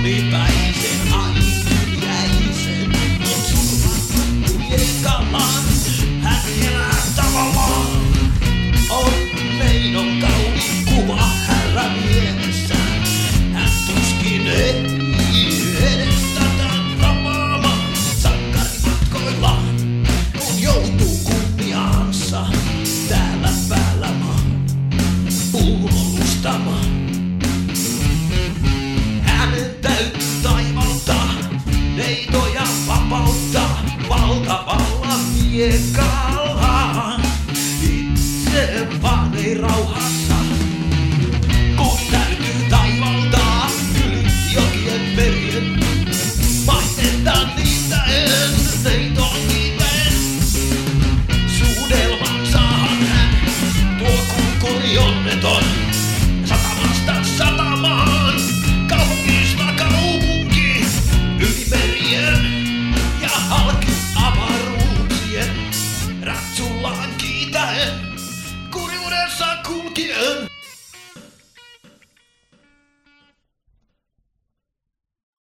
kaunipäisen aikuiäisen. Mut surma miekalaan, hän elää tavallaan. Onnein on kauniin kuva härä mielessä. Hän tuskin ei edes tätä tapaamaan. Sankarimatkoillaan, kun joutuu kunniaansa täällä päällä maan puolustamaan. Hänen täytyy taivaltaa, neitoja vapauttaa valtavalla miekallaan. Itse vaan ei rauhassa, kun täytyy taivaltaa yli jokien merien. Mainitaan niitä en, neiton niitä en. Suudelman saahan hän, tuo kulkuri onneton.